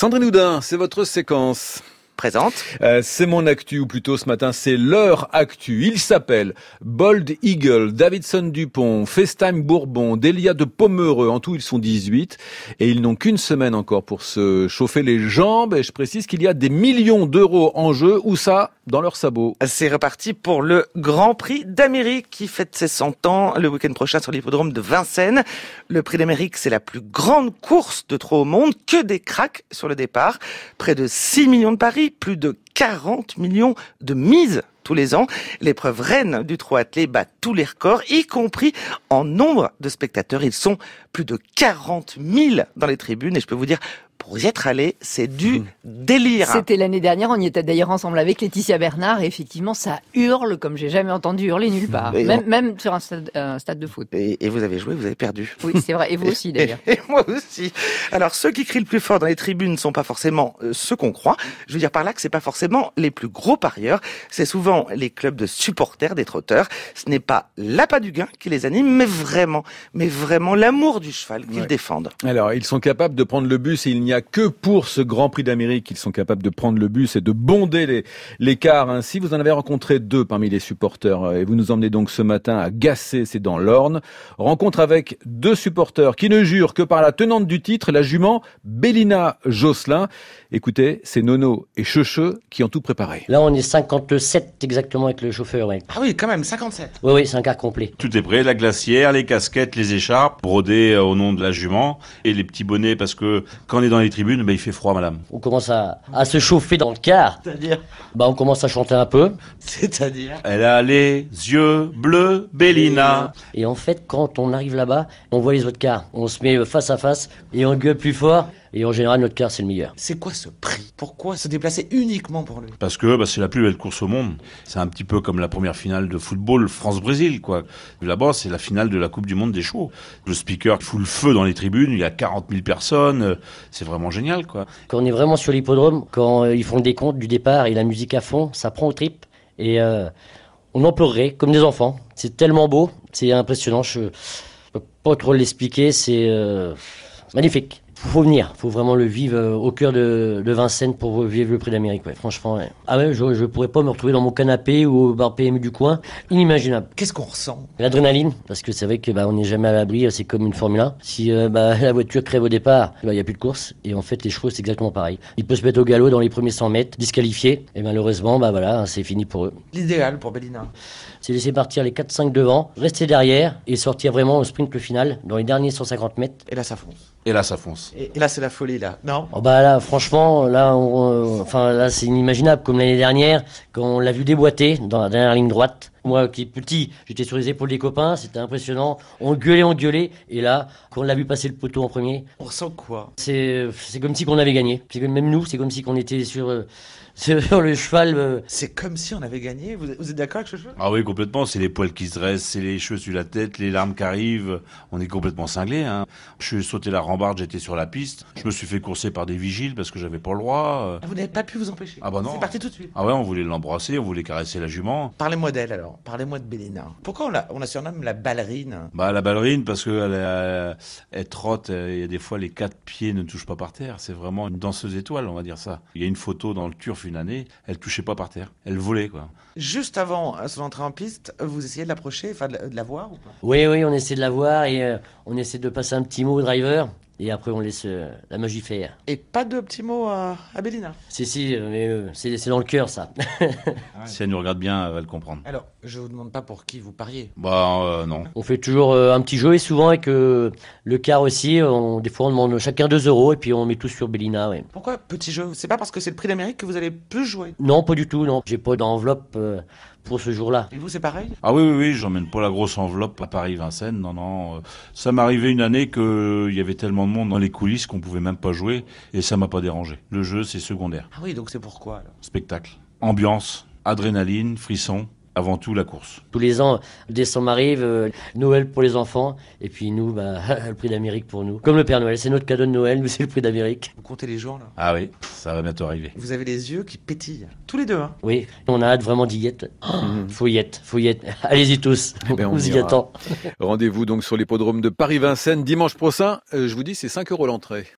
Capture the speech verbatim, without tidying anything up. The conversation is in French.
Sandrine Houdin, c'est votre séquence. Présente. Euh, c'est mon actu, ou plutôt ce matin, c'est leur actu. Il s'appelle Bold Eagle, Davidson Dupont, FaceTime Bourbon, Delia de Pomereux. En tout, ils sont dix-huit et ils n'ont qu'une semaine encore pour se chauffer les jambes. Et je précise qu'il y a des millions d'euros en jeu. Où ça? Dans leurs sabots. C'est reparti pour le Grand Prix d'Amérique qui fête ses cent ans le week-end prochain sur l'hippodrome de Vincennes. Le Prix d'Amérique, c'est la plus grande course de trot au monde. Que des cracks sur le départ. Près de six millions de paris, plus de quarante millions de mises tous les ans. L'épreuve reine du trot attelé bat tous les records, y compris en nombre de spectateurs. Ils sont plus de quarante mille dans les tribunes et je peux vous dire, pour y être allé, c'est du mmh. délire. C'était l'année dernière, on y était d'ailleurs ensemble avec Laetitia Bernard et effectivement ça hurle comme j'ai jamais entendu hurler nulle part, même, on... même sur un stade, un stade de foot. Et, et vous avez joué, vous avez perdu. Oui, c'est vrai, et vous aussi d'ailleurs. Et, et moi aussi. Alors ceux qui crient le plus fort dans les tribunes ne sont pas forcément euh, ceux qu'on croit. Je veux dire par là que c'est pas forcément les plus gros parieurs, c'est souvent les clubs de supporters des trotteurs. Ce n'est pas l'appât du gain qui les anime, mais vraiment, mais vraiment l'amour du cheval qu'ils ouais. défendent. Alors ils sont capables de prendre le bus et il n'y a que pour ce Grand Prix d'Amérique qu'ils sont capables de prendre le bus et de bonder les, les cars ainsi. Vous en avez rencontré deux parmi les supporters et vous nous emmenez donc ce matin à Gassé, c'est dans l'Orne. Rencontre avec deux supporters qui ne jurent que par la tenante du titre, la jument Bélina Josselin. Écoutez, c'est Nono et Checheux qui ont tout préparé. Là, on est cinquante-sept exactement avec le chauffeur. Ouais. Ah oui, quand même, cinquante-sept. Oui, oui, c'est un car complet. Tout est prêt, la glacière, les casquettes, les écharpes, brodées au nom de la jument et les petits bonnets parce que quand on est dans les tribunes, ben, il fait froid, madame. On commence à, à se chauffer dans le car. C'est-à-dire bah, on commence à chanter un peu. C'est-à-dire Elle a les yeux bleus, Bélina. Et en fait, quand on arrive là-bas, on voit les autres cars. On se met face à face et on gueule plus fort. Et en général, notre car, c'est le meilleur. C'est quoi ce prix? Pourquoi se déplacer uniquement pour lui? Parce que bah, c'est la plus belle course au monde. C'est un petit peu comme la première finale de football France-Brésil, quoi. Là-bas, c'est la finale de la Coupe du Monde des chevaux. Le speaker fout le feu dans les tribunes, il y a quarante mille personnes. C'est vraiment génial, quoi. Quand on est vraiment sur l'hippodrome, quand euh, ils font le décompte du départ et la musique à fond, ça prend aux tripes. Et euh, on en pleurerait, comme des enfants. C'est tellement beau, c'est impressionnant. Je ne peux pas trop l'expliquer, c'est euh, magnifique. Faut venir, faut vraiment le vivre euh, au cœur de, de Vincennes pour vivre le Prix d'Amérique, ouais, franchement. Ouais. Ah ouais, je, je pourrais pas me retrouver dans mon canapé ou au bar P M U du coin, inimaginable. Qu'est-ce qu'on ressent? L'adrénaline, parce que c'est vrai que bah on n'est jamais à l'abri, c'est comme une Formule un. Si euh, bah, la voiture crève au départ, il bah, y a plus de course, et en fait les chevaux c'est exactement pareil. Ils peuvent se mettre au galop dans les premiers cent mètres, disqualifiés, et malheureusement bah voilà, c'est fini pour eux. L'idéal pour Bélina, c'est laisser partir les quatre cinq devant, rester derrière et sortir vraiment au sprint le final dans les derniers cent cinquante mètres. Et là ça fonce. Et là ça fonce. Et là c'est la folie là, non? Oh bah là franchement, là, on, euh, enfin là c'est inimaginable comme l'année dernière quand on l'a vu déboîter dans la dernière ligne droite. Moi qui est petit, j'étais sur les épaules des copains, c'était impressionnant. On gueulait, on gueulait, et là quand on l'a vu passer le poteau en premier, on ressent quoi? C'est c'est comme si qu'on avait gagné. C'est comme, même nous, c'est comme si qu'on était sur euh, sur le cheval. Euh... C'est comme si on avait gagné. Vous, vous êtes d'accord avec ce cheval? Ah oui, complètement. C'est les poils qui se dressent, c'est les cheveux sur la tête, les larmes qui arrivent. On est complètement cinglés. Hein. Je suis sauté la rambarde, j'étais sur la piste. Je me suis fait courser par des vigiles parce que j'avais pas le droit. Ah, vous n'avez pas pu vous empêcher? Ah bah non. C'est parti tout de suite. Ah ouais, on voulait l'embrasser, on voulait caresser la jument. Parlez-moi d'elle alors. Parlez-moi de Bélina. Pourquoi on la, on la surnomme la ballerine? Bah la ballerine parce qu'elle elle, elle trotte. Il y a des fois les quatre pieds ne touchent pas par terre. C'est vraiment une danseuse étoile, on va dire ça. Il y a une photo dans le Turf une année. Elle touchait pas par terre. Elle volait, quoi. Juste avant son entrée en piste, vous essayez de l'approcher, enfin de, de la voir ou pas? Oui, oui, on essaie de la voir et euh, on essaie de passer un petit mot au driver. Et après, on laisse euh, la magie faire. Et pas de petits mots à, à Bélina? Si, si, mais euh, c'est, c'est dans le cœur, ça. Si elle nous regarde bien, elle va le comprendre. Alors, je vous demande pas pour qui vous pariez. Bah, euh, non. On fait toujours euh, un petit jeu et souvent avec euh, le quart aussi, on, des fois on demande chacun deux euros et puis on met tout sur Bélina, ouais. Pourquoi petit jeu? C'est pas parce que c'est le Prix d'Amérique que vous allez plus jouer? Non, pas du tout, non. J'ai pas d'enveloppe euh, pour ce jour-là. Et vous, c'est pareil? Ah oui, oui, oui, j'emmène pas la grosse enveloppe à Paris-Vincennes, non, non. Euh, ça m'est arrivé une année qu'il y avait tellement de monde dans les coulisses qu'on pouvait même pas jouer et ça m'a pas dérangé. Le jeu, c'est secondaire. Ah oui, donc c'est pourquoi alors? Spectacle, ambiance, adrénaline, frisson. Avant tout, la course. Tous les ans, décembre arrive, euh, Noël pour les enfants, et puis nous, bah, le Prix d'Amérique pour nous. Comme le Père Noël, c'est notre cadeau de Noël, nous c'est le Prix d'Amérique. Vous comptez les jours là? Ah oui, ça va bientôt arriver. Vous avez les yeux qui pétillent, tous les deux, hein? Oui, on a hâte vraiment d'y être. Oh, mmh. Faut y être, faut y être. Allez-y tous, eh ben, on vous y attend. Rendez-vous donc sur l'hippodrome de Paris-Vincennes dimanche prochain. Euh, je vous dis, c'est cinq euros l'entrée.